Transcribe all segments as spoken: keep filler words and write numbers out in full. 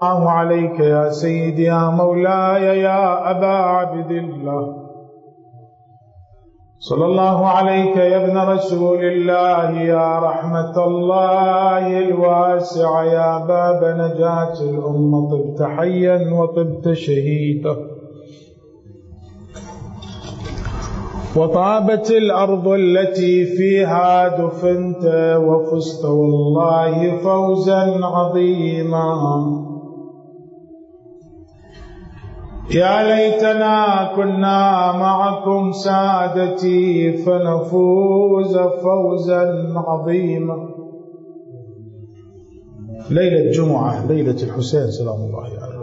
الله عليك يا سيدي يا مولاي يا أبا عبد الله، صلى الله عليك يا ابن رسول الله يا رحمة الله الواسعة يا باب نجاة الأمة، طبت حيا وطبت شهيدا، وطابت الأرض التي فيها دفنت، وفزت والله فوزا عظيما. يا ليتنا كنا معكم سادتي فنفوز فوزا عظيما. ليلة جمعة، ليلة الحسين سلام الله عليه.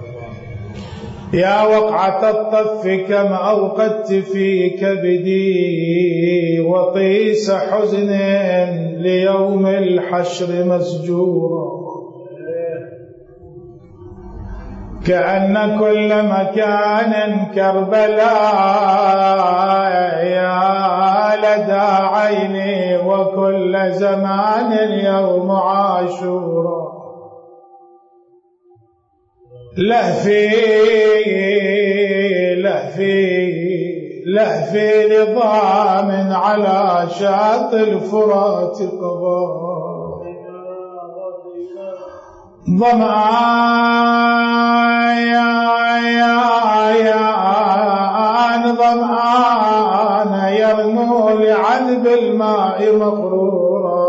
يا وقعة الطف كم أوقدت في كبدي، وطيس حزن ليوم الحشر مسجورا، كأن كل مكان كربلاء يا لدى عيني، وكل زمان يوم عاشورا. لهفي لهفي لهفي نظام على شاطئ الفرات قضاء، ظمآن يا يا يا ظمآن يرنو لعنب الماء مغرورا،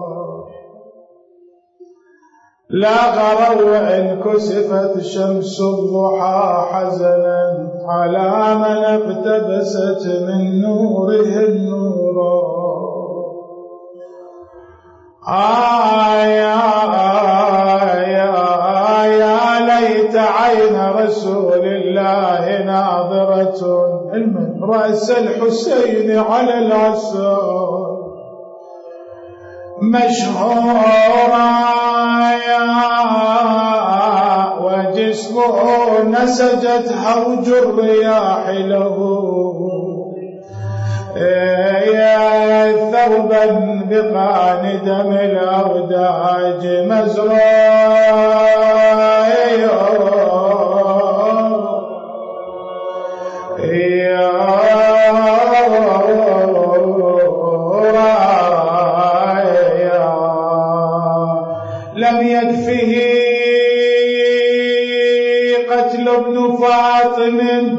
لا غروا وإن كسفت شمس الضحى حزنا على من اقتبست من نوره النورا. آه يا ليت عين رسول الله ناظرة من رأس الحسين على العسار مشهورا، وجسمه نسجت هوج الرياح له، يا ثوبا بقان دم الأوداج مزروع، لم يكفه قتل ابن فاطم،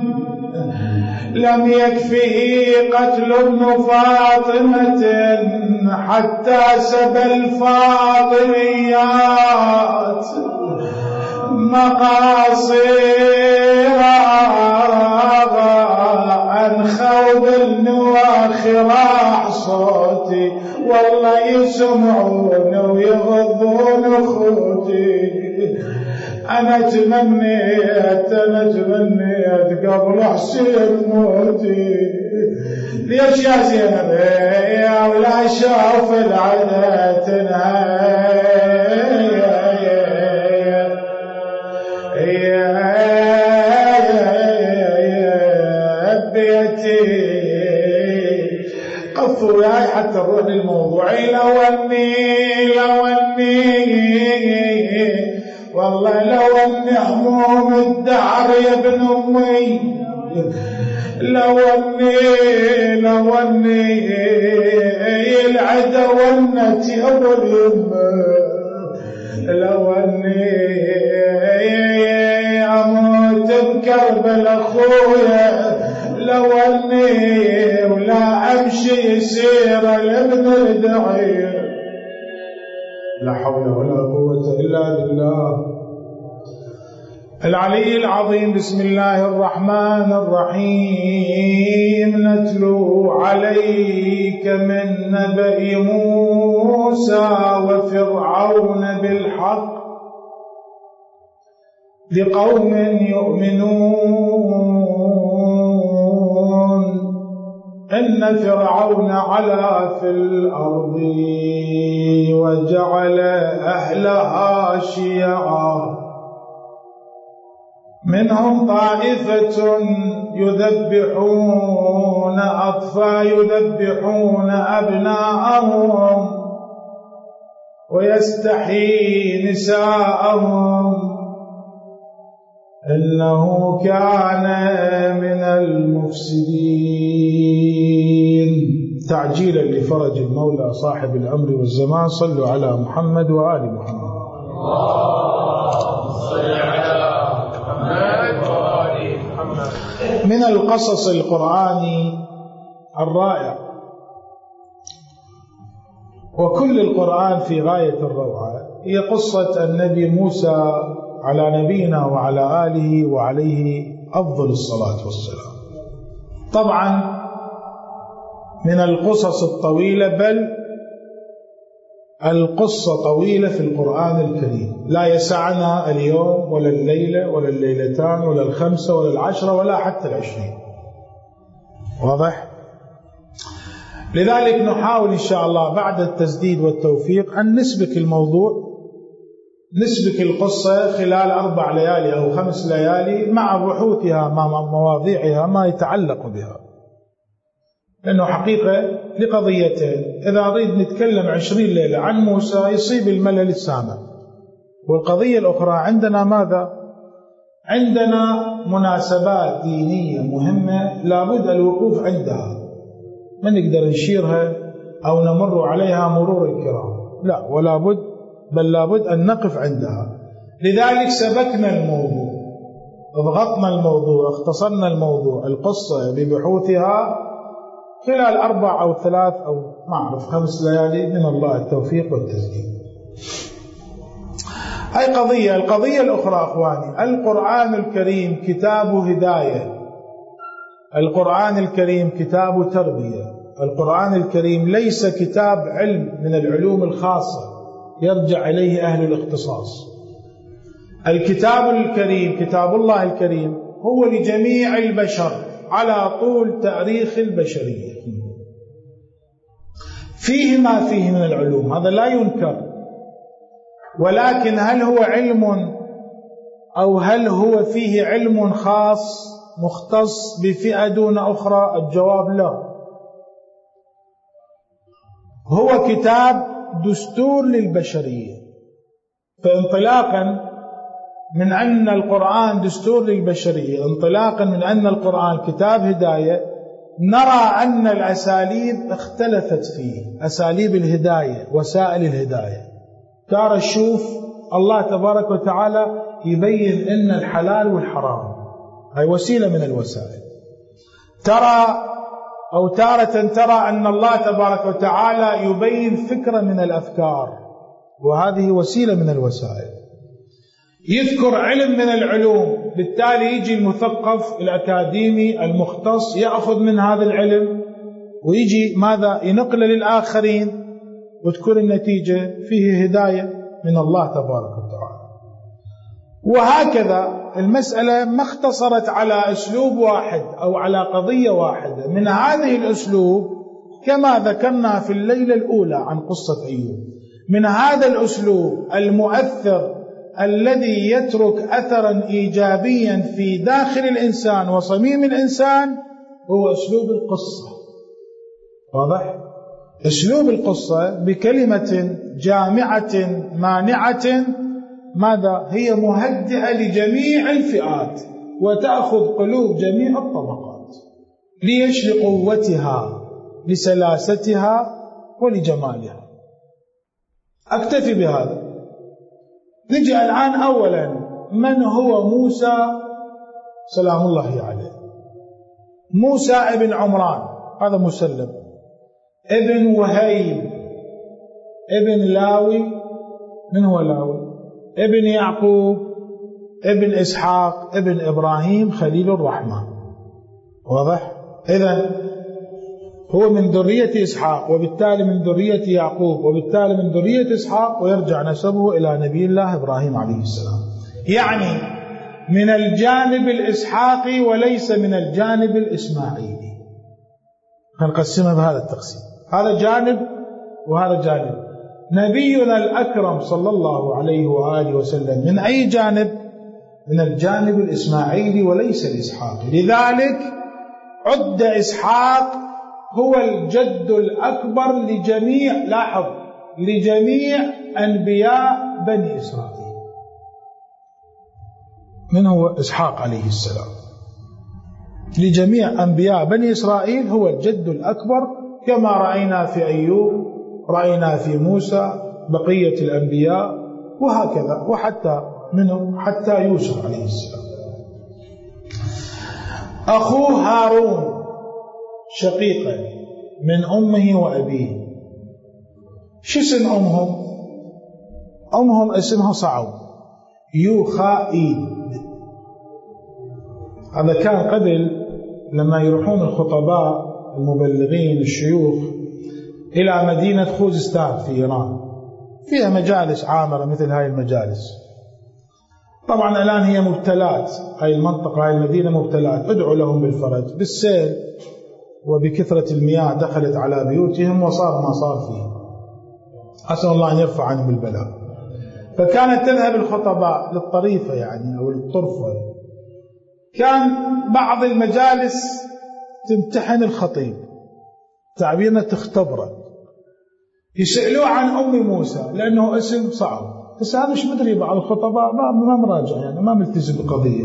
لم يكفه قتل ابن فاطمة حتى سبى الفاطميات مقاصيرا، عن خوض النواخراح صوتي والله يسمعون ويغضون خوتي. أنا تمنيت أنا تمنيت قبل حسين موتي، ليش يا زينب يا ولا شاف العدا تنهي بيتي. قفوا وياي حتى نروح للموضوع. لو أني لو أني والله لو أني هموم الدهر يا ابن أمي، لو أني لو أني العدا ونت يا أبو اليمة، لو أني أموت بكربل أخويا، لو أني ولا أمشي يسير لابن الدعية. لا حول ولا قوة إلا بالله العلي العظيم. بسم الله الرحمن الرحيم. نتلو عليك من نبأ موسى وفرعون بالحق لقوم يؤمنون. إن فرعون علا في الأرض وجعل أهلها شيعا، منهم طائفة يذبحون أطفال يذبحون أبناءهم ويستحيي نساءهم إنه كان من المفسدين. تعجيلا لفرج المولى صاحب الأمر والزمان، صلوا على محمد وآل محمد. من القصص القرآني الرائع، وكل القرآن في غاية الروعة، هي قصة النبي موسى على نبينا وعلى آله وعليه أفضل الصلاة والسلام. طبعا من القصص الطويلة، بل القصة طويلة في القرآن الكريم، لا يسعنا اليوم ولا الليلة ولا الليلتان ولا الخمسة ولا العشرة ولا حتى العشرين. واضح؟ لذلك نحاول إن شاء الله بعد التسديد والتوفيق أن نسبك الموضوع، نسبك القصة خلال أربع ليالي أو خمس ليالي مع بحوثها مع مواضيعها ما يتعلق بها، لأنه حقيقة لقضيتين. إذا أريد نتكلم عشرين ليلة عن موسى يصيب الملل السامع، والقضية الأخرى عندنا ماذا؟ عندنا مناسبات دينية مهمة لابد الوقوف عندها، ما نقدر نشيرها أو نمر عليها مرور الكرام، لا، ولا بد، بل لابد أن نقف عندها. لذلك سبكنا الموضوع، اضغطنا الموضوع، اختصرنا الموضوع، القصة ببحوثها خلال أربع أو ثلاث أو ما أعرف خمس ليالي، من الله التوفيق والتسديد. هاي قضية. القضية الأخرى أخواني، القرآن الكريم كتاب هداية، القرآن الكريم كتاب تربية، القرآن الكريم ليس كتاب علم من العلوم الخاصة يرجع إليه أهل الاختصاص. الكتاب الكريم، كتاب الله الكريم، هو لجميع البشر على طول تاريخ البشرية، فيه ما فيه من العلوم، هذا لا ينكر، ولكن هل هو علم أو هل هو فيه علم خاص مختص بفئة دون أخرى؟ الجواب لا. هو كتاب دستور للبشرية. فانطلاقا من أن القرآن دستور للبشرية، انطلاقا من أن القرآن كتاب هداية، نرى أن الأساليب اختلفت فيه، أساليب الهداية، وسائل الهداية. ترى شوف الله تبارك وتعالى يبين أن الحلال والحرام هاي وسيلة من الوسائل. ترى أو تارة ترى أن الله تبارك وتعالى يبين فكرة من الأفكار، وهذه وسيلة من الوسائل. يذكر علم من العلوم، بالتالي يجي المثقف الأكاديمي المختص يأخذ من هذا العلم ويجي ماذا؟ ينقل للآخرين، وتكون النتيجة فيه هداية من الله تبارك وتعالى. وهكذا المسألة ما اختصرت على أسلوب واحد أو على قضية واحدة. من هذه الأسلوب كما ذكرنا في الليلة الأولى عن قصة أيوب، من هذا الأسلوب المؤثر الذي يترك أثرا إيجابيا في داخل الإنسان وصميم الإنسان هو أسلوب القصة. واضح؟ أسلوب القصة بكلمة جامعة مانعة، ماذا؟ هي مهدئة لجميع الفئات وتأخذ قلوب جميع الطبقات. ليش؟ لقوتها، لسلاستها، ولجمالها. أكتفي بهذا. نجي الآن أولا، من هو موسى سلام الله عليه؟ موسى ابن عمران، هذا مسلم، ابن وهيب، ابن لاوي. من هو لاوي؟ ابن يعقوب، ابن إسحاق، ابن إبراهيم خليل الرحمن. واضح؟ إذن هو من ذرية إسحاق، وبالتالي من ذرية يعقوب، وبالتالي من ذرية إسحاق، ويرجع نسبه إلى نبي الله إبراهيم عليه السلام. يعني من الجانب الإسحاقي وليس من الجانب الإسماعيلي. هنقسمها بهذا التقسيم، هذا جانب وهذا جانب. نبينا الأكرم صلى الله عليه وآله وسلم من أي جانب؟ من الجانب الإسماعيلي وليس الإسحاقي. لذلك عد إسحاق هو الجد الأكبر لجميع، لاحظ، لجميع أنبياء بني إسرائيل. من هو؟ إسحاق عليه السلام. لجميع أنبياء بني إسرائيل هو الجد الأكبر، كما رأينا في أيوب، رأينا في موسى، بقية الأنبياء وهكذا، وحتى منهم حتى يوسف عليه السلام. أخوه هارون شقيقا من أمه وأبيه. شو اسم أمهم؟ أمهم اسمها صعب، يوخائيد. هذا كان قبل لما يروحون الخطباء المبلغين الشيوخ إلى مدينة خوزستان في إيران، فيها مجالس عامرة مثل هاي المجالس. طبعا الآن هي مبتلات، هاي المنطقة، هاي المدينة مبتلات. ادعوا لهم بالفرج. بالسيل وبكثرة المياه دخلت على بيوتهم وصار ما صار فيه. أسأل الله أن يرفع عنهم البلاء. فكانت تذهب الخطباء للطريفة يعني أو للطرفة. كان بعض المجالس تمتحن الخطيب، تعبيرنا تختبره، يسألوه عن أم موسى لأنه اسم صعب. بس هذا مش مدري، بعض الخطباء ما مراجع يعني ما ملتزم بالقضية.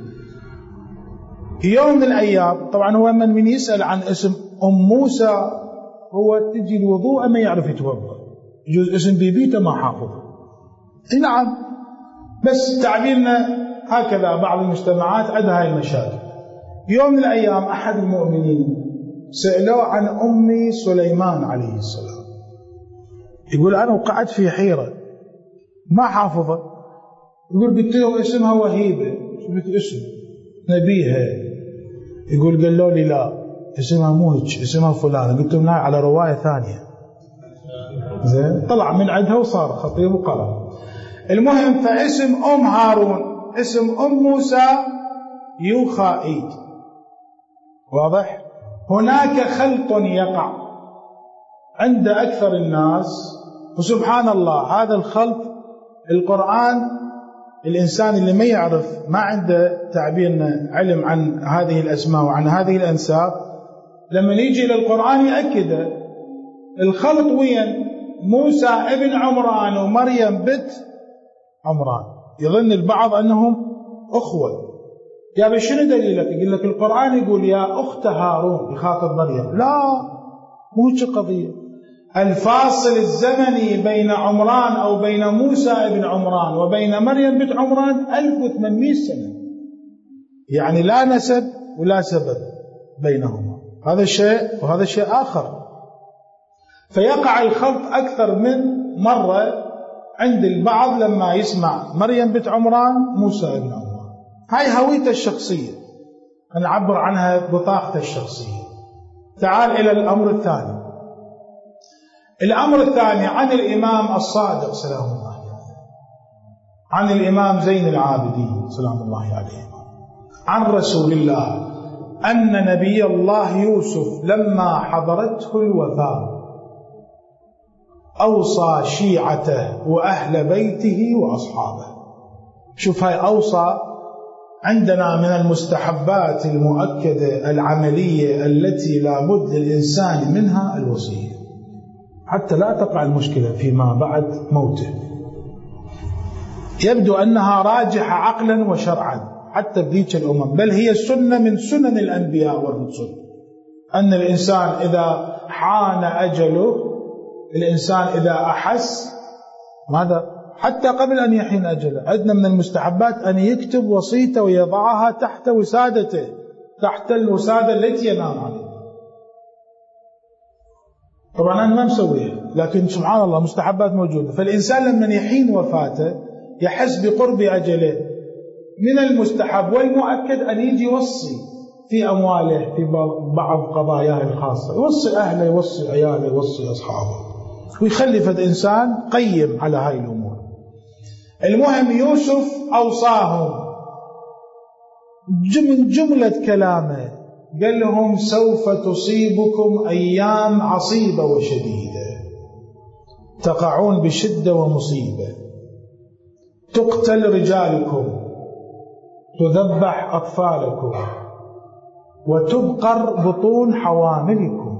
يوم من الأيام طبعا هو من من يسأل عن اسم أم موسى هو تجي الوضوء ما يعرف يتوضأ، يجوز اسم بيبيته ما حافظه. نعم، بس تعبيرنا هكذا بعض المجتمعات عندها هاي المشاكل. يوم من الأيام أحد المؤمنين سألوه عن أم سليمان عليه السلام، يقول أنا وقعت في حيرة ما حافظة. يقول قلت له اسمها وهيبة. شو بك اسم نبيها؟ يقول قالوا لي لا اسمها مو هيك، اسمها فلان. قلت لهم على رواية ثانية. زين، طلع من عندها وصار خطيب وقرأ. المهم، فاسم أم هارون اسم أم موسى يوخائيد. واضح؟ هناك خلط يقع عند أكثر الناس، وسبحان الله هذا الخلط القرآن، الإنسان اللي ما يعرف ما عنده تعبيرنا علم عن هذه الأسماء وعن هذه الأنساب، لما يجي للقرآن يأكد الخلط وين موسى ابن عمران ومريم بنت عمران. يظن البعض أنهم أخوة. يا بشنو دليلك؟ يقول لك القرآن يقول يا أخت هارون، يخاطب مريم. لا، مو هيك قضية. الفاصل الزمني بين عمران أو بين موسى ابن عمران وبين مريم بنت عمران ألف وثمانمئة سنة، يعني لا نسب ولا سبب بينهما. هذا شيء وهذا شيء آخر. فيقع الخلط أكثر من مرة عند البعض لما يسمع مريم بنت عمران موسى ابن عمران. هاي هويته الشخصية، نعبر عنها بطاقته الشخصية. تعال إلى الأمر الثاني. الأمر الثاني عن الإمام الصادق سلام الله عليه، عن الإمام زين العابدين سلام الله عليه، عن رسول الله أن نبي الله يوسف لما حضرته الوفاة أوصى شيعته وأهل بيته وأصحابه. شوف، هاي أوصى عندنا من المستحبات المؤكدة العملية التي لا بد للإنسان منها الوصية، حتى لا تقع المشكلة فيما بعد موته. يبدو أنها راجحة عقلا وشرعا حتى بذيك الأمم، بل هي سنة من سنن الأنبياء والرسل، أن الإنسان إذا حان أجله، الإنسان إذا أحس ماذا حتى قبل أن يحين أجله، عندنا من المستحبات أن يكتب وصيته ويضعها تحت وسادته، تحت الوسادة التي ينام عليها. طبعا أنا ما مسويها، لكن سبحان الله مستحبات موجودة. فالإنسان لما يحين وفاته يحس بقرب أجله، من المستحب والمؤكد أن يجي يوصي في أمواله، في بعض قضاياه الخاصة، يوصي أهله، يوصي عياله، يوصي أصحابه، ويخلف الإنسان قيم على هاي الأمور. المهم يوسف أوصاهم من جملة كلامه، قال لهم سوف تصيبكم أيام عصيبة وشديدة، تقعون بشدة ومصيبة، تقتل رجالكم، تذبح أطفالكم، وتبقر بطون حواملكم.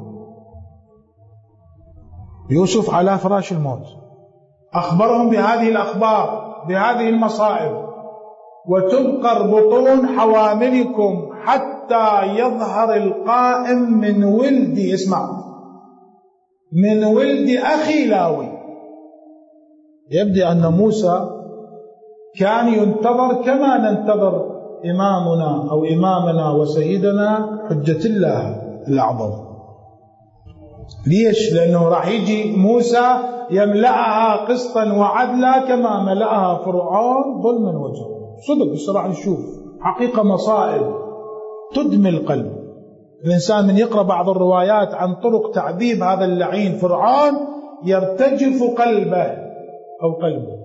يوسف على فراش الموت أخبرهم بهذه الأخبار، بهذه المصائب. وتبقر بطون حواملكم حتى يظهر القائم من ولدي، اسمع، من ولد أخي لاوي. يبدو أن موسى كان ينتظر كما ننتظر إمامنا أو إمامنا وسيدنا حجة الله الأعظم. ليش؟ لأنه راح يجي موسى يملأها قسطا وعدلا كما ملأها فرعون ظلما وجورا. صدق بس راح نشوف حقيقة مصائب تدمي القلب. الإنسان من يقرأ بعض الروايات عن طرق تعذيب هذا اللعين فرعون يرتجف قلبه أو قلبه.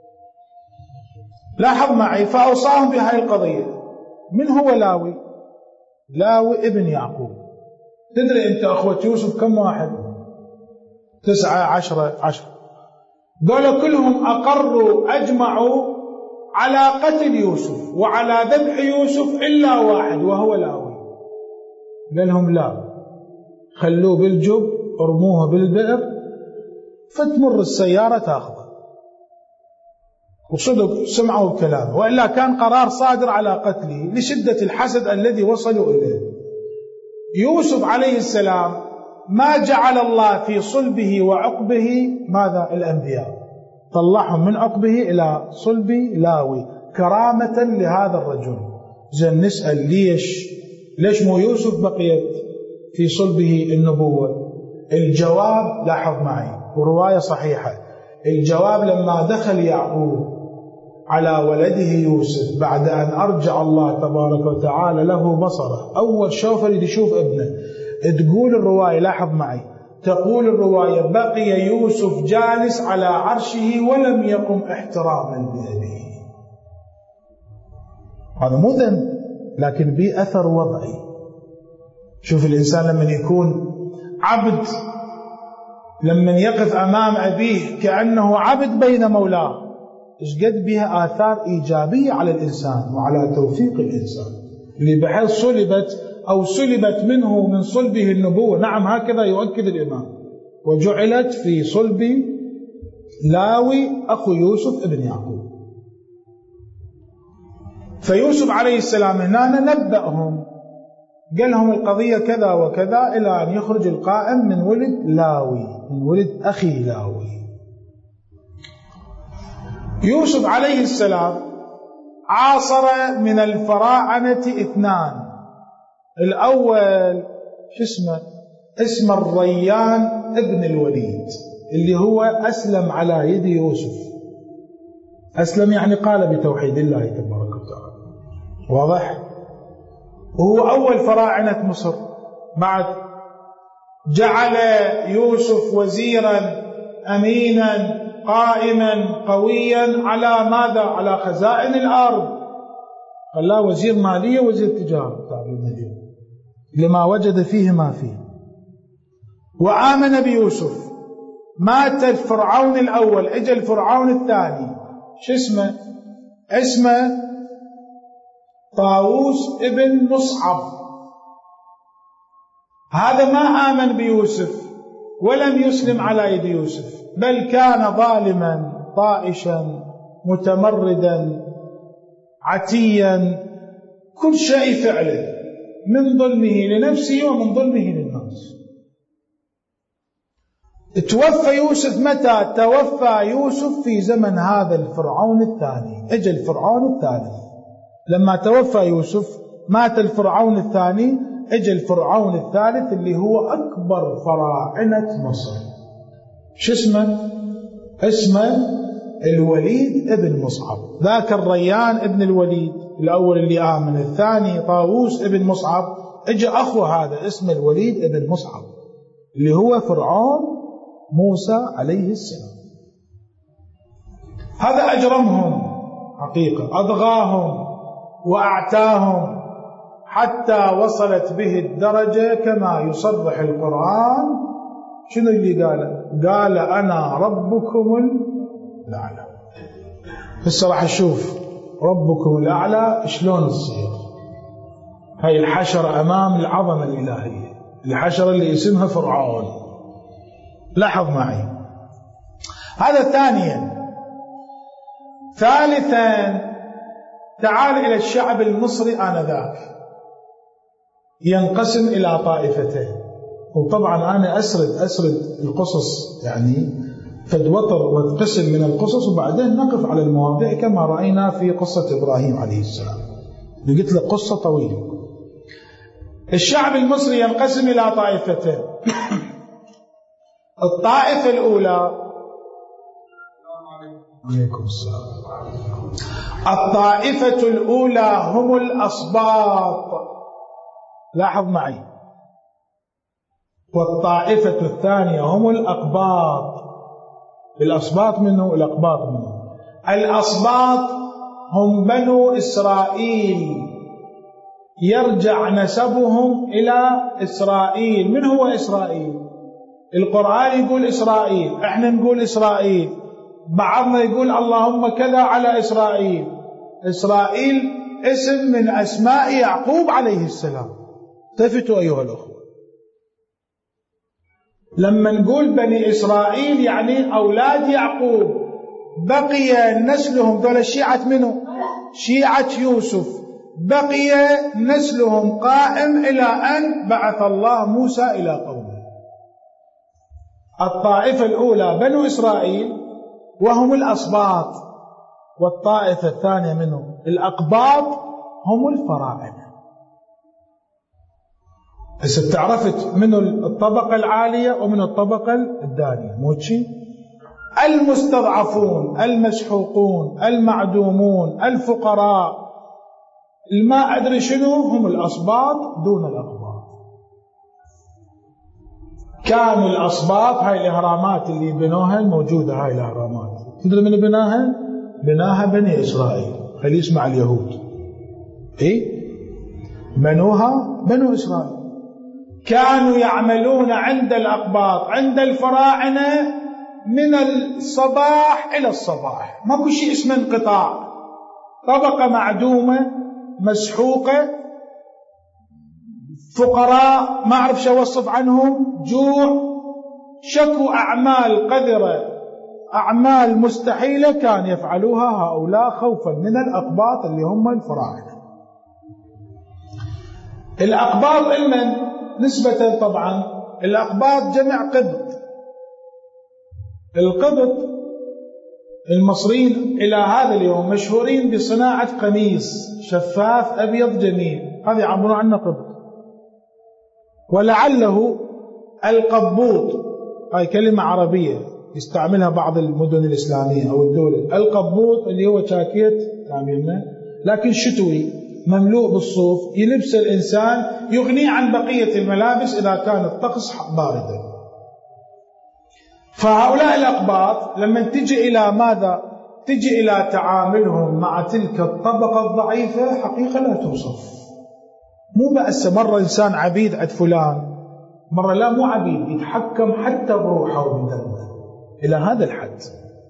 لاحظ معي، فأوصاهم بهذه القضية. من هو لاوي؟ لاوي ابن يعقوب. تدري أنت أخوة يوسف كم واحد؟ تسعة عشرة عشر. دول كلهم أقروا أجمعوا على قتل يوسف وعلى ذبح يوسف إلا واحد وهو لاوي. قال لهم لا، خلوه بالجب، ارموه بالبئر، فتمر السيارة تأخذه. وصدق سمعوا الكلام، وإلا كان قرار صادر على قتله لشدة الحسد الذي وصلوا إليه. يوسف عليه السلام ما جعل الله في صلبه وعقبه ماذا؟ الأنبياء، طلعهم من عقبه إلى صلب لاوي كرامة لهذا الرجل. زين نسأل ليش ليش مو يوسف بقيت في صلبه النبوة؟ الجواب لاحظ معي، ورواية صحيحة، الجواب لما دخل يعقوب على ولده يوسف بعد أن أرجع الله تبارك وتعالى له بصره، أول شوف اللي يشوف ابنه، تقول الرواية، لاحظ معي، تقول الرواية بقي يوسف جالس على عرشه ولم يقم احتراما بأبيه. هذا مو ذنب لكن به أثر وضعي. شوف الإنسان لما يكون عبد، لما يقف أمام أبيه كأنه عبد بين مولاه، إيش قد بها آثار إيجابية على الإنسان وعلى توفيق الإنسان، اللي بحيث صلبت أو سلبت منه من صلبه النبوة. نعم هكذا يؤكد الإمام، وجعلت في صلب لاوي أخو يوسف ابن يعقوب. فيوسف عليه السلام هنا نبأهم، قال لهم القضية كذا وكذا، إلى أن يخرج القائم من ولد لاوي، من ولد أخي لاوي. يوسف عليه السلام عاصر من الفراعنة اثنان. الأول شو اسمه؟ اسم الريان ابن الوليد، اللي هو أسلم على يد يوسف. أسلم يعني قال بتوحيد الله تبارك وتعالى، واضح؟ وهو أول فراعنة مصر. بعد جعل يوسف وزيرا أمينا قائما قويا على ماذا؟ على خزائن الأرض. خلاه وزير مالية وزير تجارة لما وجد فيه ما فيه. وآمن بيوسف. مات الفرعون الأول، اجى الفرعون الثاني، شو اسمه؟ اسمه طاووس ابن مصعب. هذا ما آمن بيوسف ولم يسلم على يد يوسف، بل كان ظالما طائشا متمردا عتيا، كل شيء فعله من ظلمه لنفسه ومن ظلمه للناس. توفى يوسف متى؟ توفى يوسف في زمن هذا الفرعون الثاني. اجى الفرعون الثالث. لما توفى يوسف مات الفرعون الثاني، اجى الفرعون الثالث اللي هو أكبر فراعنة مصر. شو اسمه؟ اسمه الوليد ابن مصعب. ذاك الريان ابن الوليد الأول اللي آمن، الثاني طاووس ابن مصعب. اجى أخو هذا اسمه الوليد ابن مصعب اللي هو فرعون موسى عليه السلام. هذا أجرمهم حقيقة، أضغاهم وأعتاهم حتى وصلت به الدرجة كما يصرح القرآن. شنو اللي قاله؟ قال أنا ربكم الأعلى. هسه راح نشوف ربكم الأعلى شلون تصير. هاي الحشرة أمام العظمة الإلهية، الحشرة اللي اسمها فرعون. لاحظ معي هذا ثانيا. ثالثا تعال إلى الشعب المصري آنذاك ينقسم إلى طائفتين. وطبعا أنا أسرد أسرد القصص يعني فدوطر واتقسم من القصص، وبعدين نقف على المواضيع كما رأينا في قصة إبراهيم عليه السلام. قلت لك قصة طويلة. الشعب المصري ينقسم إلى طائفتين. الطائفة الأولى عليكم السلام. الطائفة الأولى هم الأسباط، لاحظ معي. والطائفة الثانية هم الأقباط. الأسباط منه الأقباط منه. الأسباط هم بنو إسرائيل، يرجع نسبهم إلى إسرائيل. من هو إسرائيل؟ القرآن يقول إسرائيل، احنا نقول إسرائيل، بعضنا يقول اللهم كذا على إسرائيل. إسرائيل اسم من أسماء يعقوب عليه السلام. التفتوا أيها الأخوة، لما نقول بني إسرائيل يعني أولاد يعقوب، بقي نسلهم ذول الشيعة منه شيعة يوسف، بقي نسلهم قائم إلى أن بعث الله موسى إلى قومه. الطائفة الأولى بنو إسرائيل وهم الأسباط، والطائفة الثانية منهم الأقباط هم الفراعنة. هسه تعرفت من الطبقة العالية ومن الطبقة الدانية، مو شيء؟ المستضعفون، المسحوقون، المعدومون، الفقراء، الما أدري شنو، هم الأسباط دون الأقباط. كانوا الأسباط، هاي الإهرامات اللي بنوها الموجودة، هاي الإهرامات تدري من بناها؟ بناها بني إسرائيل. خلي يسمع اليهود، إيه؟ بنوها بنو إسرائيل. كانوا يعملون عند الأقباط عند الفراعنة من الصباح إلى الصباح، ماكو شيء اسمه انقطاع. طبقة معدومة مسحوقة، فقراء ما أعرف شو أوصف عنهم، جوع، شكو أعمال قذرة، أعمال مستحيلة كان يفعلوها هؤلاء خوفا من الأقباط اللي هم الفراعنة. الأقباط إلمن نسبة؟ طبعا الأقباط جمع قبط. القبط المصريين إلى هذا اليوم مشهورين بصناعة قميص شفاف أبيض جميل، هذا يعبرون عنه قبط. ولعله القبوط، هاي كلمة عربية يستعملها بعض المدن الإسلامية أو الدول. القبوط اللي هو جاكيت تعملنا لكن شتوي مملوء بالصوف، يلبس الإنسان يغنيه عن بقية الملابس إذا كان الطقس باردا. فهؤلاء الأقباط لما تجي إلى ماذا؟ تجي إلى تعاملهم مع تلك الطبقة الضعيفة، حقيقة لا توصف. مو بأس مرة إنسان عبيد عند فلان، مرة لا مو عبيد، يتحكم حتى بروحه وبدمه إلى هذا الحد.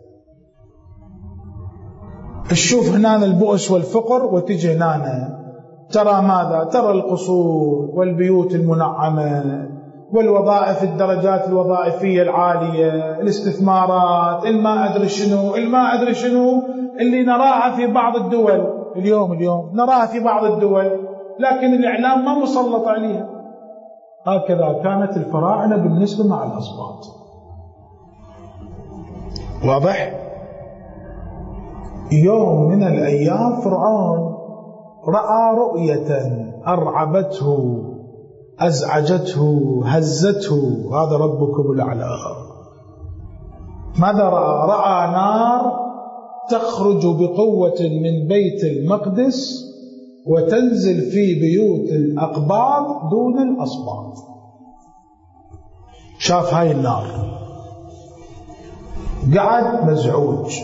تشوف هنا البؤس والفقر، وتجي هنا ترى ماذا؟ ترى القصور والبيوت المنعمة والوظائف، الدرجات الوظائفية العالية، الاستثمارات، الما أدري شنو الما أدري شنو اللي نراها في بعض الدول اليوم اليوم نراها في بعض الدول، لكن الإعلام ما مسلط عليها. هكذا كانت الفراعنة بالنسبة مع الأسباط. واضح؟ يوم من الأيام فرعون رأى رؤية أرعبته، أزعجته، هزته. هذا ربكم الأعلى. ماذا رأى؟ رأى نار تخرج بقوة من بيت المقدس وتنزل في بيوت الأقباط دون الأسباط. شاف هاي النار، قعد مزعوج.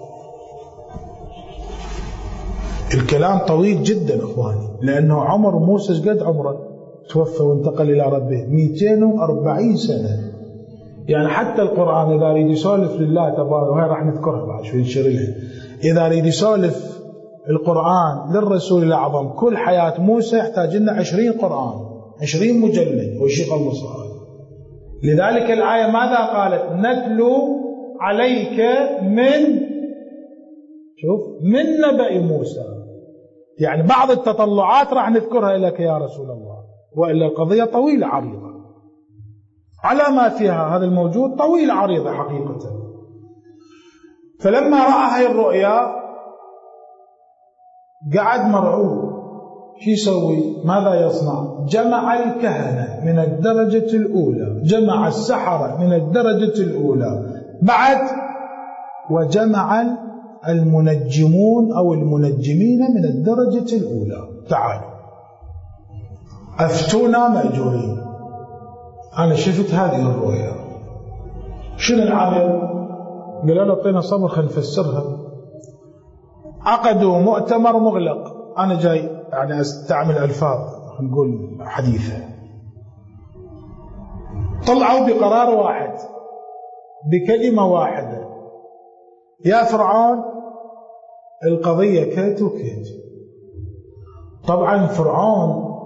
الكلام طويل جدا أخواني، لأنه عمر موسى قد عمره توفى وانتقل إلى ربه مئتين وأربعين سنة. يعني حتى القرآن إذا ريد يسولف لله تبارك، وهي راح نذكرها بعد شوي نشير لها، إذا ريد يسولف القرآن للرسول الأعظم كل حياة موسى يحتاج لنا عشرين قرآن، عشرين مجلد وشيخ المصائب. لذلك الآية ماذا قالت؟ نتلو عليك من شوف من نبأ موسى. يعني بعض التطلعات راح نذكرها لك يا رسول الله، وإلا القضية طويلة عريضة على ما فيها. هذا الموجود طويلة عريضة حقيقة. فلما رأى هاي الرؤيا قعد مرعوب، شو يسوي؟ ماذا يصنع؟ جمع الكهنة من الدرجة الأولى، جمع السحرة من الدرجة الأولى، بعد وجمع المنجمون أو المنجمين من الدرجة الأولى. تعالوا أفتونا مأجورين، أنا شفت هذه الرؤيا، شنو العمل؟ قالوا له اعطينا صبر خلينا نفسرها. عقدوا مؤتمر مغلق، أنا جاي يعني أستعمل ألفاظ نقول حديثة، طلعوا بقرار واحد بكلمة واحدة: يا فرعون القضية كيت وكيت. طبعا فرعون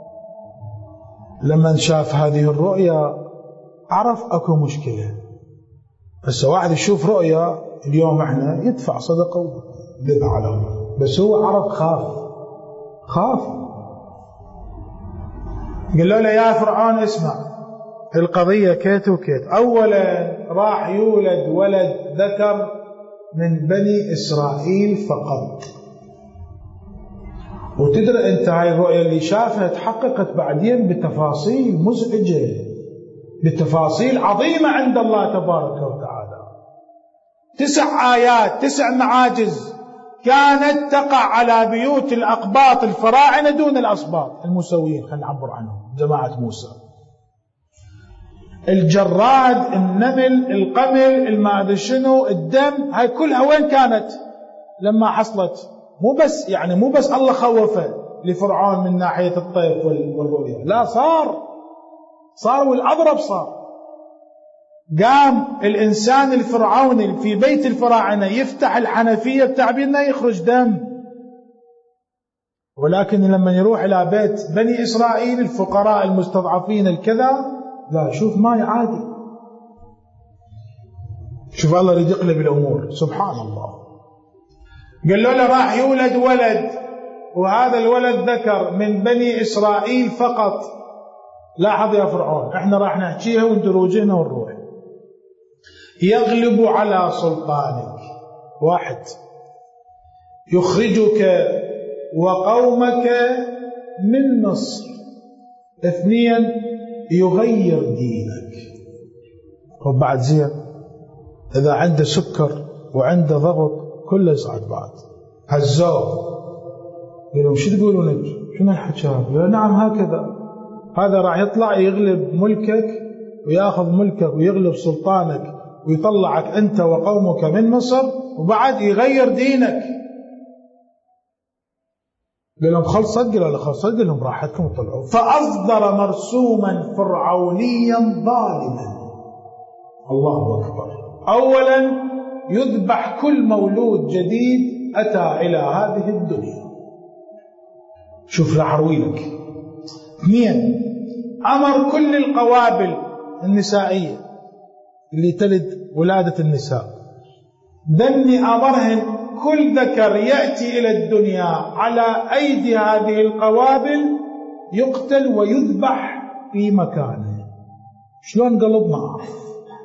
لما شاف هذه الرؤيا عرف أكو مشكلة. بس واحد يشوف رؤيا اليوم احنا يدفع صدقة وذبح على الله، بس هو عرف، خاف خاف قال له يا فرعون اسمع القضية كيت وكيت. أولا راح يولد ولد ذكر من بني إسرائيل فقط، وتدري أنت هاي الرؤية اللي شافها تحققت بعدين بتفاصيل مزعجة، بتفاصيل عظيمة عند الله تبارك وتعالى. تسع آيات، تسع معاجز كانت تقع على بيوت الأقباط الفراعنة دون الأسباط الموسويين، خلينا نعبر عنهم جماعة موسى. الجراد، النمل، القمل، الماء شنو، الدم، هاي كلها وين كانت لما حصلت؟ مو بس يعني مو بس الله خوفه لفرعون من ناحية الطيف والرؤيا، لا صار صار والأضرب صار. قام الإنسان الفرعوني في بيت الفراعنة يفتح الحنفية بتعبيرنا يخرج دم، ولكن لما يروح إلى بيت بني إسرائيل الفقراء المستضعفين الكذا لا، شوف ماء عادي. شوف الله يريد يقلب الأمور سبحان الله. قال له راح يولد ولد، وهذا الولد ذكر من بني إسرائيل فقط. لاحظ يا فرعون، احنا راح نحكيها وندروجنا ونروح. يغلب على سلطانك، واحد يخرجك وقومك من مصر، اثنين يغير دينك. وبعد زين إذا عنده سكر وعنده ضغط كله يصعد بعد. هزوه قالوا شو تقولون انت؟ شنو الحكي هذا؟ قالوا نعم هكذا، هذا راح يطلع يغلب ملكك وياخذ ملكك ويغلب سلطانك ويطلعك انت وقومك من مصر، وبعد يغير دينك. قال لهم خلصت؟ قالوا له خلصت. قال لهم راحتكم وطلعوا. فأصدر مرسوما فرعونيا ظالما. الله أكبر. أولا يذبح كل مولود جديد أتى إلى هذه الدنيا، شوف راح أرويلك. اثنين أمر كل القوابل النسائية اللي تلد ولادة النساء، ذني أمرهن كل ذكر يأتي إلى الدنيا على أيدي هذه القوابل يقتل ويذبح في مكانه. شلون قلب ما أعرف.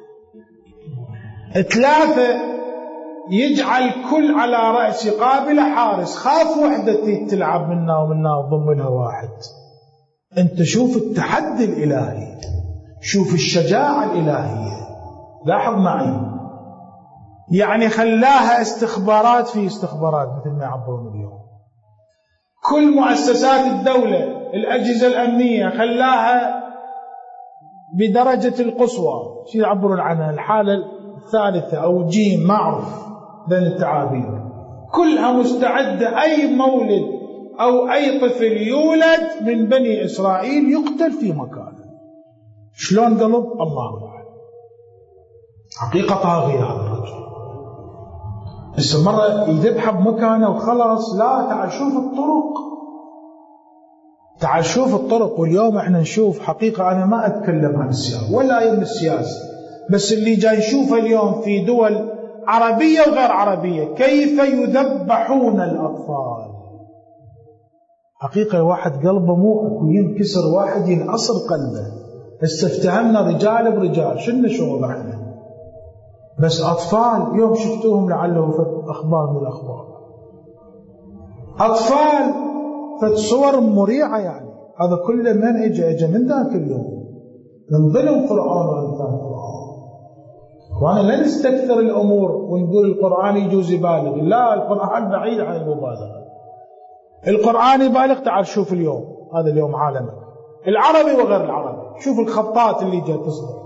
ثلاثة يجعل كل على رأس قابلة حارس، خاف وحدة تلعب منا ومنا وضم لها واحد. أنت شوف التحدي الإلهي، شوف الشجاعة الإلهية. لاحظ معي، يعني خلاها استخبارات في استخبارات مثل ما يعبرون اليوم. كل مؤسسات الدولة الأجهزة الأمنية خلاها بدرجة القصوى، شو يعبرون عنها الحالة الثالثة أو جيم، ما أعرف ذن التعابير، كلها مستعدة أي مولد أو أي طفل يولد من بني إسرائيل يقتل في مكانه. شلون قلب؟ الله أعلم. حقيقة طاغية هذا الرجل. بس مرة يذبح بمكانه وخلاص، لا، تعال شوف الطرق، تعال شوف الطرق. واليوم احنا نشوف حقيقة، أنا ما أتكلم عن السياسة ولا يم السياسة، بس اللي جاي نشوفه اليوم في دول عربية وغير عربية كيف يذبحون الأطفال. حقيقة واحد قلبه مو ينكسر، واحد ينعصر قلبه. استفتهمنا رجال برجال، شنو شغل احنا؟ بس أطفال يوم شفتوهم لعله فت أخبار من الأخبار، أطفال فت صور مريعة. يعني هذا كله من إجا إجا من ذاك اليوم، من ظلم فرعون وأمثال فرعون. وأنا لا نستكثر الأمور ونقول القرآن يجوز يبالغ، لا، القرآن بعيد عن المبالغة. القرآن يبالغ. تعال شوف اليوم، هذا اليوم عالمي العربي وغير العربي، شوف الخطات اللي جاء تصدر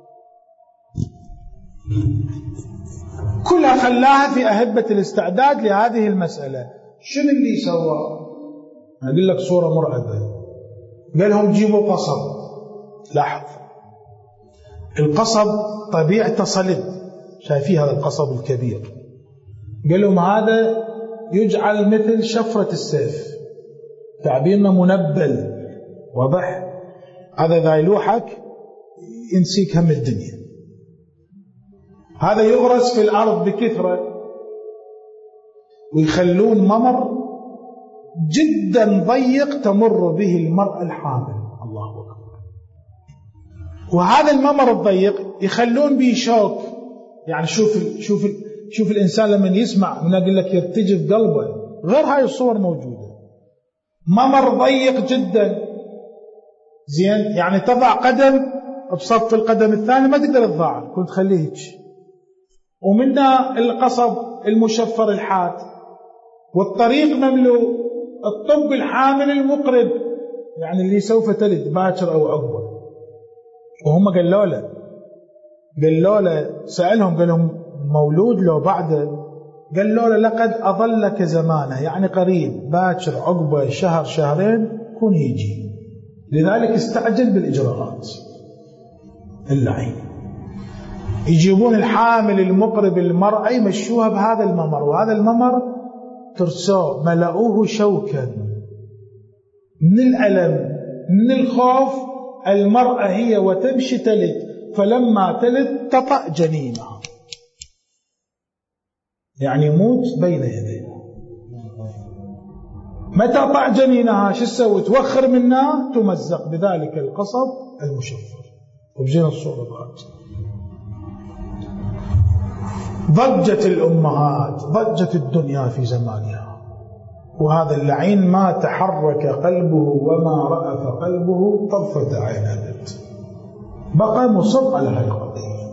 كلها خلاها في أهبة الاستعداد لهذه المسألة. شنو اللي سوى؟ أقول لك صورة مرعبة. قال لهم جيبوا قصب. لاحظ القصب طبيعته صلب، شايفين هذا القصب الكبير؟ قال لهم هذا يجعل مثل شفرة السيف، تعبيرنا منبل، واضح؟ هذا إذا يلوحك ينسيك هم الدنيا. هذا يغرس في الأرض بكثرة، ويخلون ممر جدا ضيق تمر به المرأة الحامل. الله أكبر. وهذا الممر الضيق يخلون به شوك. يعني شوف شوف شوف الإنسان لما يسمع من أقول لك يرتجف قلبه. غير هاي الصور موجودة. ممر ضيق جدا، زين؟ يعني تضع قدم بصف القدم الثاني ما تقدر تضاعف، كنت تخليه هيك. ومنها القصب المشفر الحاد، والطريق مملوء. الطب الحامل المقرب، يعني اللي سوف تلد باكر أو عقبة. وهم قالوا له قالوا له سألهم قال لهم مولود لو بعده؟ قالوا له لقد أظلك زمانه، يعني قريب، باكر، عقبة، شهر، شهرين كون يجي. لذلك استعجل بالإجراءات. اللعين يجيبون الحامل المقرب المرأة يمشوها بهذا الممر، وهذا الممر ترسوه ملأوه شوكا من الألم من الخوف. المرأة هي وتمشي تلد، فلما تلد تطأ جنينها، يعني يموت بين يديها. متى طأ جنينها شو تسوي؟ توخر منها، تمزق بذلك القصب المشفر. وبجينا الصورة بعد. ضجت الأمهات، ضجت الدنيا في زمانها، وهذا اللعين ما تحرك قلبه وما رأف قلبه طرفة عين أبد، بقى مصر على هذه القضية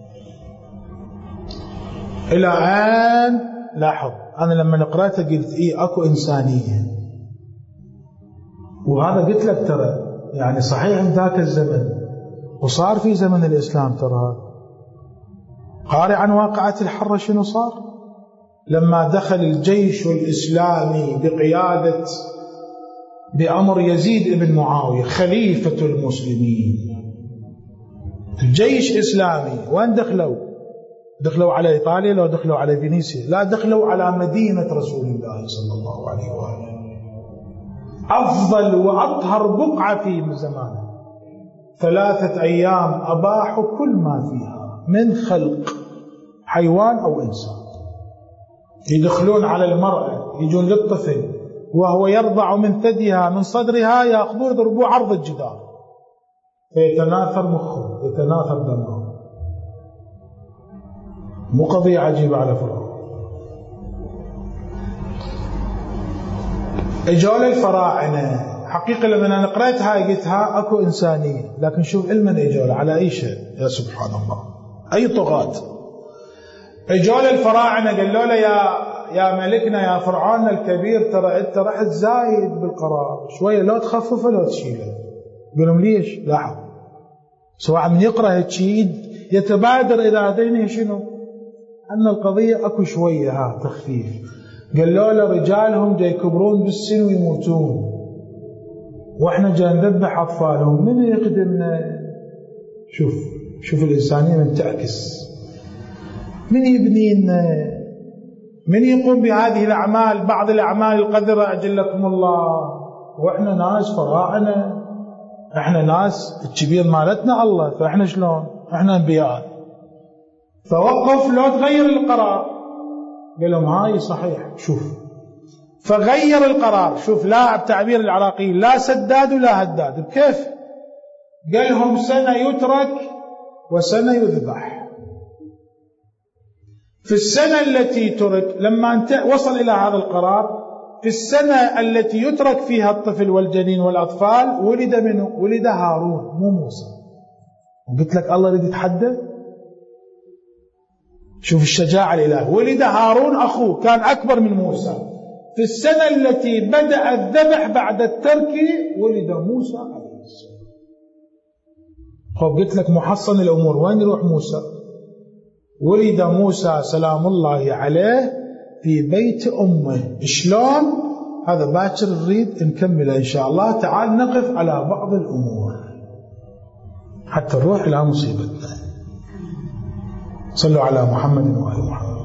إلى أن لاحظ. أنا لما قرأتها قلت إيه أكو إنسانية. وهذا قلت لك ترى يعني صحيح من ذاك الزمن، وصار في زمن الإسلام. ترى قارئ عن واقعة الحرة شنو صار لما دخل الجيش الإسلامي بقيادة بأمر يزيد بن معاوية خليفة المسلمين. الجيش الإسلامي وين دخلوا؟ دخلوا على إيطاليا؟ لو دخلوا على فينيسيا؟ لا، دخلوا على مدينة رسول الله صلى الله عليه وآله، أفضل وأطهر بقعة في زمانه. ثلاثة أيام أباحوا كل ما فيها من خلق حيوان أو إنسان. يدخلون على المرأة، يجون للطفل وهو يرضع من ثديها من صدرها، يأخذون يضربوه عرض الجدار فيتناثر مخه، يتناثر دمه. مو قضية عجيبة على فرعون. إجوا الفراعنة حقيقة لما أنا قرأتها قلتها أكو إنسانية، لكن شوف علما إجوا على أي شيء. يا سبحان الله، أي طغاة. إجوا الفراعنة قالوا له يا يا ملكنا يا فرعون الكبير، ترى أنت رحت زايد بالقرار شوية، لو تخففه لو تشيله. يقولون ليش؟ لاحظ سواء من يقرأ الشيء يتبادر إلى ذهنه شنو؟ أن القضية أكو شوية ها تخفيف. قالوا له رجالهم جاي يكبرون بالسن ويموتون، وإحنا جاي نذبح أطفالهم، من يقدمنا؟ شوف شوف الإنسانية من تعكس. من يبنينا؟ من يقوم بهذه الأعمال؟ بعض الأعمال القذرة أجلكم الله، وإحنا ناس فراعنة، إحنا ناس الكبير مالتنا الله، فإحنا شلون؟ إحنا أنبياء. فوقف لو تغير القرار. قال لهم هاي صحيح. شوف فغير القرار. شوف، لا بتعبير العراقي، لا سداد ولا هداد. كيف؟ قال لهم سنة يترك وسنة يذبح. في السنة التي ترك، لما وصل إلى هذا القرار، في السنة التي يترك فيها الطفل والجنين والأطفال ولد منه ولد هارون مو موسى. وقلت لك الله يريد يتحدى. شوف الشجاعة الإلهية، ولد هارون أخوه كان أكبر من موسى. في السنة التي بدأ الذبح بعد الترك ولد موسى عليه السلام. خب قلت لك محصن الأمور، وين يروح موسى؟ ولد موسى سلام الله عليه في بيت أمه. شلون؟ هذا باكر نريد نكمله إن شاء الله. تعال نقف على بعض الأمور حتى نروح إلى مصيبتنا. صلوا على محمد وآل محمد.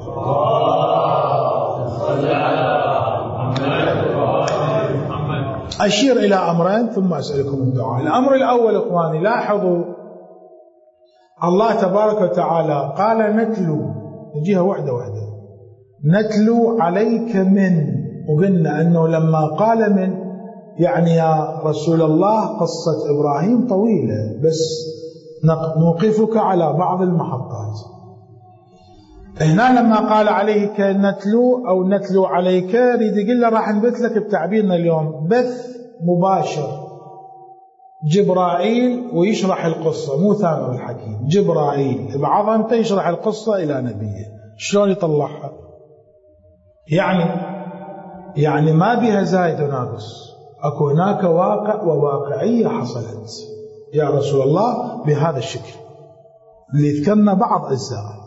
صل على محمد وآل محمد. أشير إلى أمرين ثم أسألكم الدعاء. الأمر الأول إخواني، لاحظوا الله تبارك وتعالى قال نتلو، نجيها وحدة وحدة، نتلو عليك من، وقلنا أنه لما قال من يعني يا رسول الله قصة إبراهيم طويلة، بس نوقفك على بعض المحطات. هنا لما قال عليك نتلو أو نتلو عليك، يريد يقول له راح نبث لك بتعبيرنا اليوم بث مباشر، جبرائيل ويشرح القصة، مو ثامر الحكيم، جبرائيل بعظمته يشرح القصة إلى نبيه. شلون يطلعها؟ يعني يعني ما بها زايد وناقص، أكو هناك واقع وواقعية حصلت يا رسول الله بهذا الشكل اللي ذكرنا بعض أجزاء.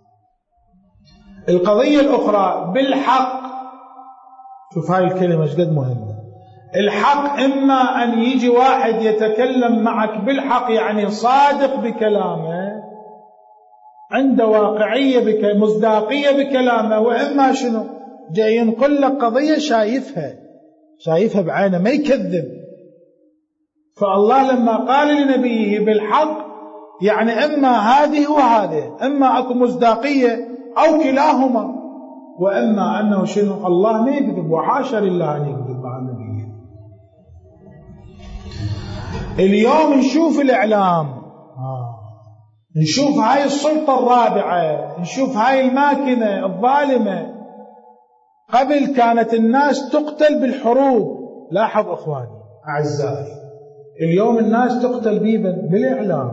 القضية الأخرى بالحق، شوف هاي الكلمة ايش قد مهمة. الحق إما أن يجي واحد يتكلم معك بالحق، يعني صادق بكلامه، عنده واقعية بك مصداقية بكلامه، وإما شنو جاي ينقل لك قضية شايفها شايفها بعينه ما يكذب. فالله لما قال لنبيه بالحق يعني إما هذه وهذه، إما أكو مصداقية أو كلاهما، وإما أنه شنو الله ما يكذب، وحاشا لله أن يكذب مع النبي. اليوم نشوف الإعلام، آه. نشوف هاي السلطة الرابعة، نشوف هاي الماكنة الظالمة. قبل كانت الناس تقتل بالحروب، لاحظ أخواني أعزائي، اليوم الناس تقتل بيبا بالإعلام،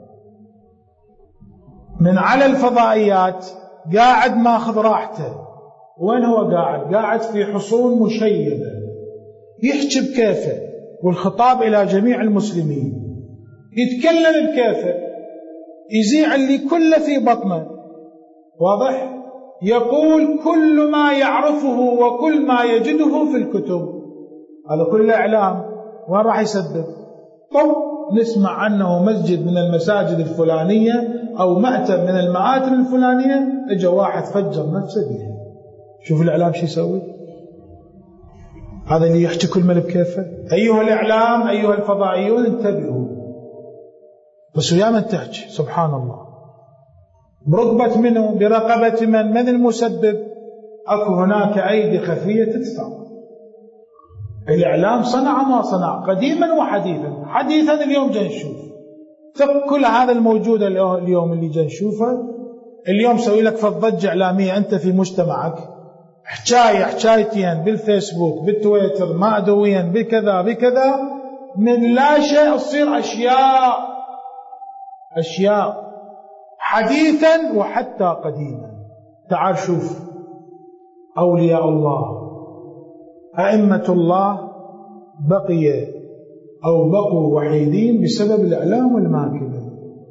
من على الفضائيات قاعد ماخذ راحته. وين هو قاعد؟ قاعد في حصون مشيدة يحكي بكيفه، والخطاب إلى جميع المسلمين، يتكلم بكيفه، يزيع اللي كله في بطنه، واضح؟ يقول كل ما يعرفه وكل ما يجده في الكتب. هذا كله إعلام. وين راح يسبب؟ طب نسمع عنه مسجد من المساجد الفلانية أو مأتم من المآتم الفلانية اجى واحد فجر نفسه بيها. شوف الإعلام شو يسوي؟ هذا اللي يحكي كل من بكيفه. أيها الإعلام، أيها الفضائيون، انتبهوا. بس ويا من تحكي سبحان الله، برقبة منه، برقبة من؟ من المسبب؟ أكو هناك أيدي خفية تدفع. الإعلام صنع ما صنع قديما وحديثا. حديثا اليوم جاي نشوف كل هذا الموجود اليوم اللي جاي نشوفه. اليوم سوي لك فضجة إعلامية أنت في مجتمعك، حكاية حكايتين بالفيسبوك بالتويتر ما أدويا بكذا بكذا، من لا شيء تصير أشياء أشياء حديثا وحتى قديما. تعال شوف أولياء الله أئمة الله بقي أو بقوا وحيدين بسبب الإعلام والماكنة.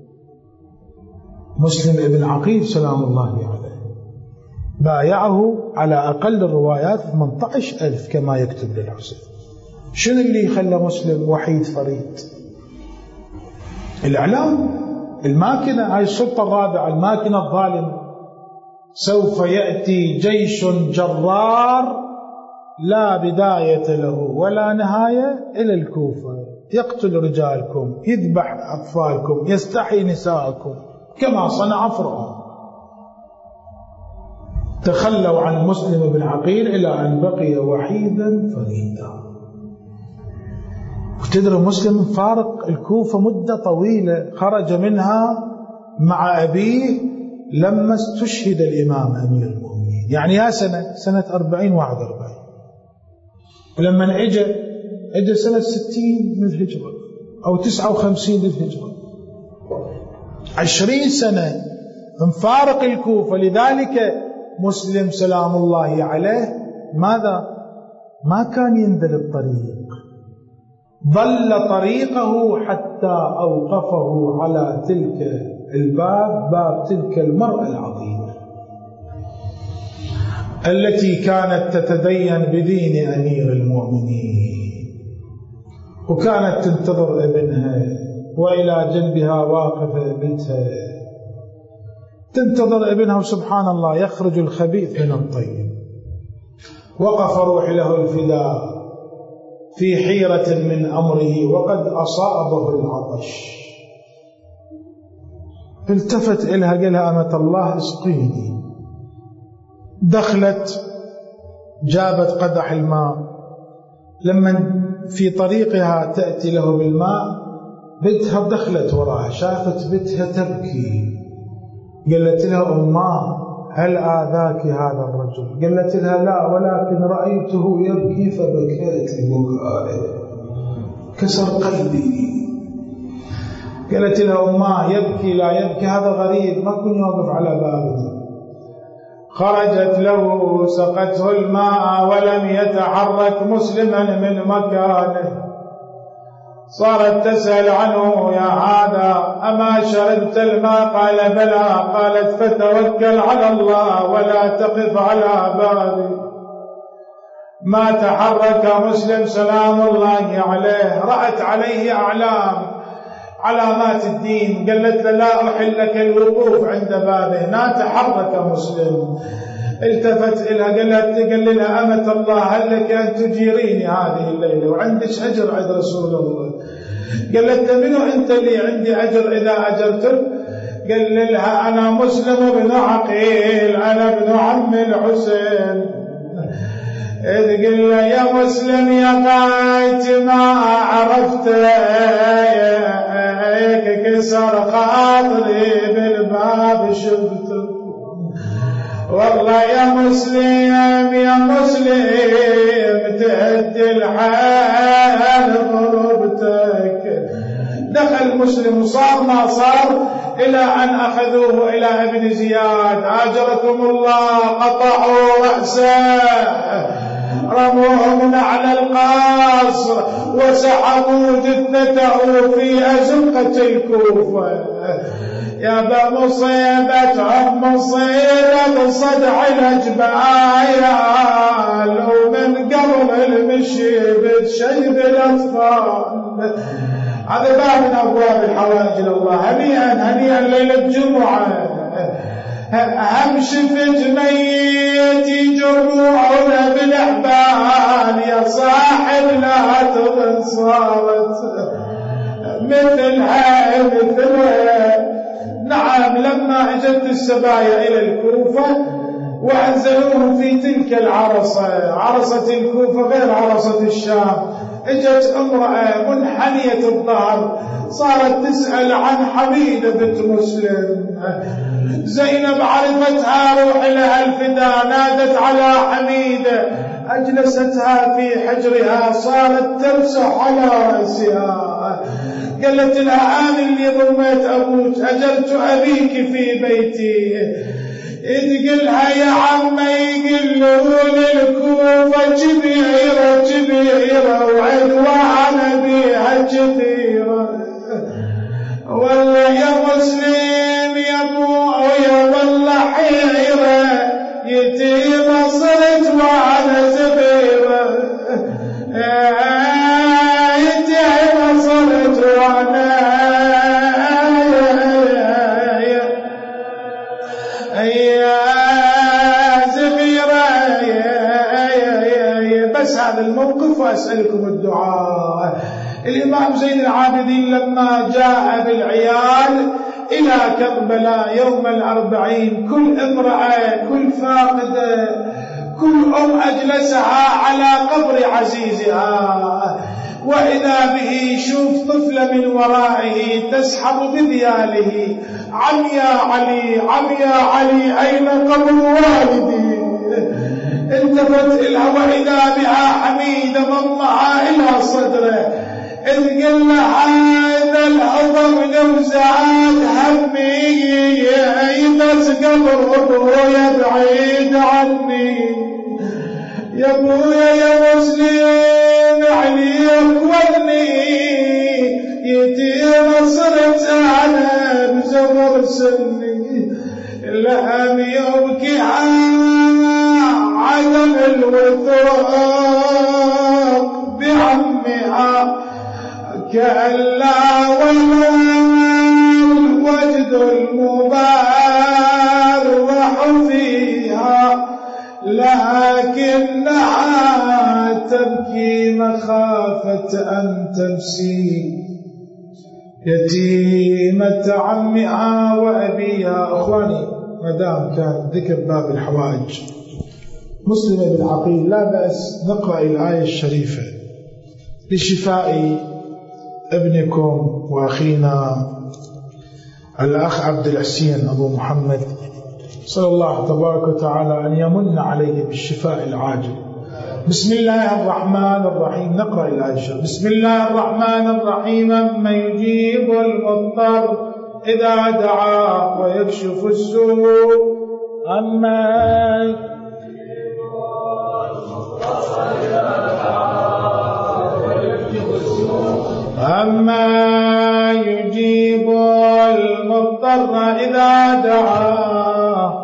مسلم ابن عقيل سلام الله عليه بايعه على أقل الروايات ثمانية عشر ألف كما يكتب للحسين. شنو اللي خلى مسلم وحيد فريد؟ الإعلام، الماكنة، هاي السلطة الرابعة، الماكنة الظالمة. سوف يأتي جيش جرار لا بداية له ولا نهاية إلى الكوفة، يقتل رجالكم، يذبح أطفالكم، يستحيي نساءكم كما صنع فرعون. تخلوا عن مسلم بن عقيل إلى أن بقي وحيدا فريدا. وتدري مسلم فارق الكوفة مدة طويلة، خرج منها مع أبيه لما استشهد الإمام أمير المؤمنين، يعني يا سنة سنة أربعين واحد وأربعين، ولما اجى اجى سنة ستين للهجرة أو تسعة وخمسين للهجرة، عشرين سنة مفارق الكوفة. لذلك مسلم سلام الله عليه ماذا؟ ما كان ينذل الطريق، ظل طريقه حتى أوقفه على تلك الباب، باب تلك المرأة العظيمة التي كانت تتدين بدين أمير المؤمنين، وكانت تنتظر ابنها، وإلى جنبها واقفة بنتها تنتظر ابنها، وسبحان الله يخرج الخبيث من الطيب. وقف روح له الفداء في حيرة من أمره وقد أصابه العطش، التفت إلها قال لها أمة الله اسقيني. دخلت جابت قدح الماء، لما في طريقها تأتي له بالماء بنتها دخلت وراها، شافت بنتها تبكي، قالت لها أماه هل آذاك هذا الرجل؟ قالت لها لا، ولكن رأيته يبكي فبكيت بكائه كسر قلبي. قالت لها أماه يبكي لا يبكي هذا غريب، ما كن يوقف على بابه. خرجت له سقته الماء ولم يتحرك مسلما من مكانه. صارت تسأل عنه يا هذا أما شربت الماء؟ قال بلى. قالت فتوكل على الله ولا تقف على بابي. ما تحرك مسلم سلام الله عليه. رأت عليه أعلام علامات الدين، قالت له لا أحل لك الوقوف عند بابه. ما تحرك مسلم. التفت إلها قالت قال لها أمة الله هل لك أن تجيريني هذه الليلة وعندك أجر عند رسول الله؟ قالت له منو أنت لي عندي أجر إذا أجرتك؟ قال لها أنا مسلم بن عقيل، أنا ابن عم الحسين. إذ قل يا مسلم يا قايت ما عرفت كسر خاطري بالباب شفت. والله يا مسلم يا مسلم تهدي الحال غربتك. دخل مسلم وصار ما صار إلى أن أخذوه إلى ابن زياد آجركم الله، قطعوا رأسه رموه من أعلى القصر وسحبوا جثته في أزقة الكوفة. يا با مصيبة عم مصيبة صدع الأجبايا ومن قبل المشي بتشيب الأطفال. هذا باب من أبواب الحوائج لله. هنيئا هنيئا ليلة الجمعة. أهم شفت ميت يجرون بالأحبال يا صاحب لا تظن صارت مثلها مثلها. نعم لما اجت السبايا إلى الكوفة وأنزلوهم في تلك العرصة، عرصة الكوفة غير عرصة الشام، اجت امرأة منحنية الظهر صارت تسأل عن حميدة بنت مسلم. زينب عرفتها روح لها الفداء، نادت على حميدة، أجلستها في حجرها، صارت تمسح على رأسها. قالت لها أنا اللي ضميت أبوك، أجلت أبيك في بيتي. إذ قلها يا عمي يقلون الكوفة جبيرة جبيرة وعدوان بيها كثيرة. والله يا مسلم يا ابويا والله حيرة يتيمة صرت وأنا زبيرة. يتيمة صرت وأنا بس هذا الموقف وأسألكم الدعاء. الإمام زين العابدين لما جاء بالعيال إلى كربلاء يوم الأربعين كل امرأة كل فاقدة كل أم أجلسها على قبر عزيزها، وإذا به شوف طفلة من ورائه تسحب بذياله: عم يا علي، عم يا علي، أين قبر والدي؟ التفت إلها وإذا بها حميدة ضمها إلى صدره، إذ قال لها: هذا العظم لو زاد همي بس قبر أبويا بعيد عني، يا أبويا يا مسلم عليك ودني، يتيم صرت أنا بزبر سني، الهم يبكي عدم الوثاق بعمها، كألا ولا الوجد المبارح فيها، لكنها تبكي مخافة أن تمسي يتيمة عمها وأبيها. أخواني، مدام كان ذكر باب الحوائج مسلمة بالعقيل، لا بأس نقرأ الآية الشريفة لشفاء ابنكم وأخينا الأخ عبد الحسين أبو محمد، صلى الله تبارك وتعالى أن يمن عليه بالشفاء العاجل. بسم الله الرحمن الرحيم. نقرأ الآية الشريفة. بسم الله الرحمن الرحيم. أمن يجيب المضطر إذا دعا ويكشف السوء، أما أما يجيب المضطر إذا دعاه،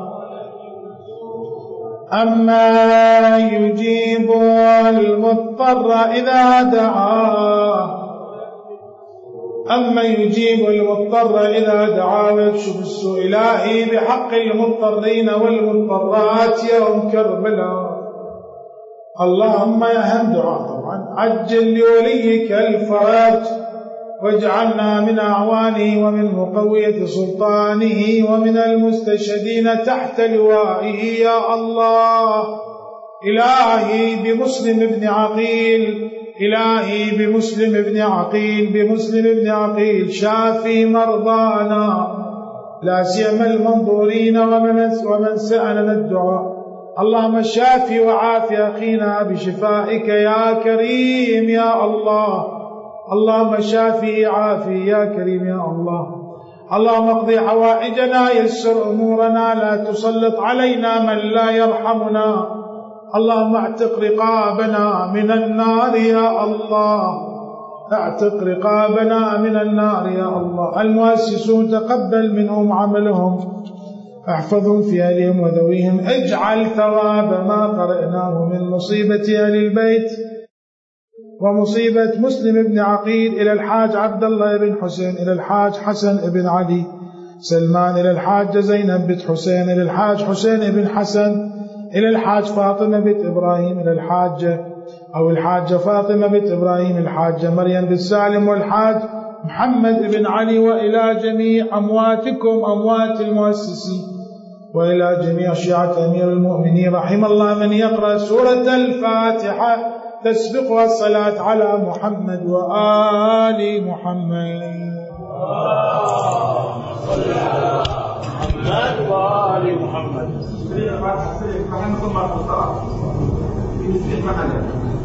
أما يجيب المضطر إذا دعاه، أما يجيب المضطر إذا دعاه ويكشف السوء. إلهي بحق المضطرين والمضطرات يوم كربلاء، اللهم يا هم دعاء طبعا، عجل لوليك الفرج، واجعلنا من أعوانه ومن مقوية سلطانه ومن المستشهدين تحت لوائه يا الله. إلهي بمسلم ابن عقيل، إلهي بمسلم ابن عقيل، بمسلم ابن عقيل شافي مرضانا، لا سيما المنظورين ومن ومن سألنا الدعاء. اللهم شافي وعافي أخينا بشفائك يا كريم يا الله. اللهم شافي عافي يا كريم يا الله. اللهم اقضي حوائجنا، يسر أمورنا، لا تسلط علينا من لا يرحمنا. اللهم اعتق رقابنا من النار يا الله، اعتق رقابنا من النار يا الله. المؤسسون تقبل منهم عملهم، احفظهم في أهلهم وذويهم، اجعل ثواب ما قرأناه من مصيبة أهل البيت ومصيبة مسلم بن عقيل إلى الحاج عبد الله بن حسين، إلى الحاج حسن بن علي سلمان، إلى الحاج زينب بنت حسين، إلى الحاج حسين بن حسن، إلى الحاج فاطمة بنت إبراهيم، إلى الحاجة أو الحاجة فاطمة بنت إبراهيم، الحاجة مريم بن سالم، والحاج محمد بن علي، وإلى جميع أمواتكم أموات المؤسسين، وإلى جميع شيعة أمير المؤمنين. رحم الله من يقرأ سورة الفاتحة تسبقها الصلاة على محمد وآل محمد. صل على محمد وآل محمد.